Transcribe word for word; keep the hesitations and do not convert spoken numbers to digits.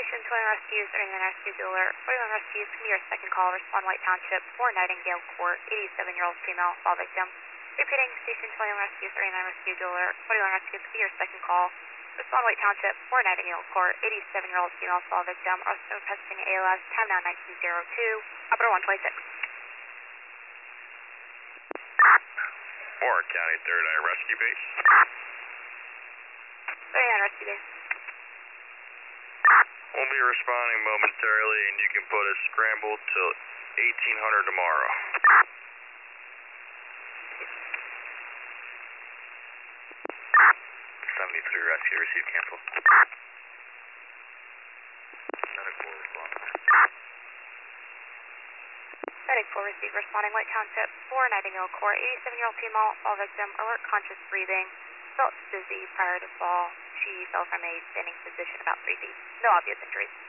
Station twenty-one Rescues, thirty-nine Rescue Alert. forty-one Rescues, can be your second call. Respond White Township, four Nightingale Court, eighty-seven-year-old female, fall victim. Repeating, Station twenty-one Rescues, thirty-nine Rescue Alert. forty-one Rescues, can be your second call. Respond White Township, four Nightingale Court, eighty-seven-year-old female, fall victim. Also requesting A L S, time now nineteen oh two, upper one twenty-six. Warren County, thirty-nine Rescue Base. thirty-nine Rescue Base. We'll be responding momentarily, and you can put a scramble till eighteen hundred tomorrow. seventy-three Rescue, receive cancel. Medical responding. Medic four receive responding White Township, four Nightingale Court, eighty-seven-year-old female, fall victim, alert conscious breathing, felt dizzy prior to fall. She fell from a standing position about three feet. No obvious injuries.